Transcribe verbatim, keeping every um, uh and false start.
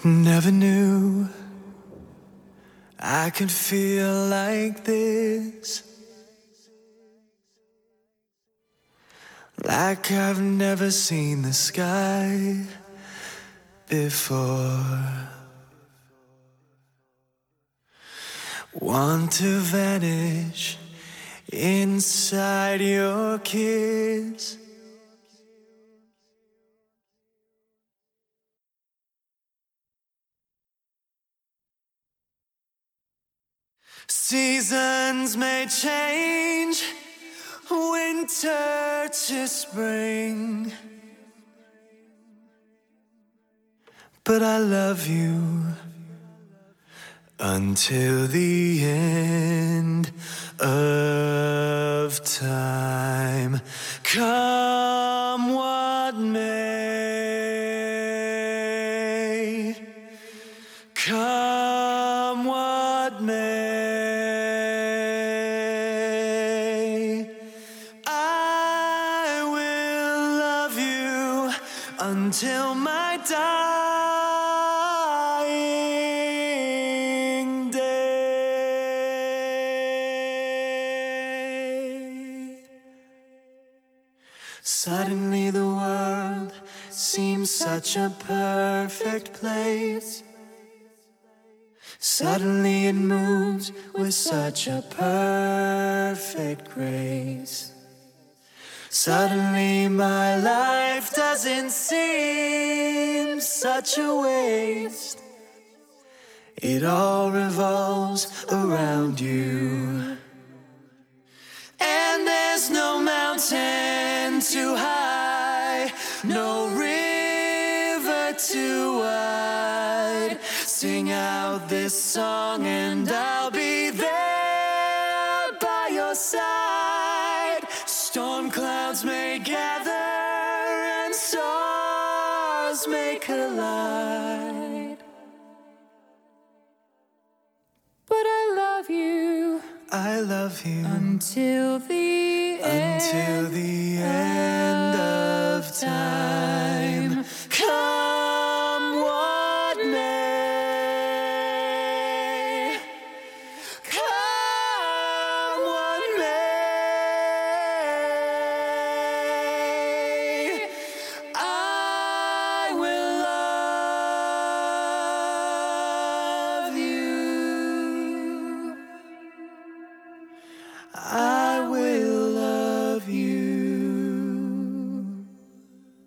Never knew I could feel like this, like I've never seen the sky before. Want to vanish inside your kiss. Seasons may change, winter to spring, but I love you until the end of time. Come what may, come what may, I will love you until my dying day. Suddenly the world seems such a perfect place. Suddenly it moves with such a perfect grace. Suddenly my life doesn't seem such a waste. It all revolves around you, and there's no mountain too high, no river too wide. Sing out this song and I'll be there by your side. Storm clouds may gather and stars may collide, but I love you, I love you until the until end the end of time.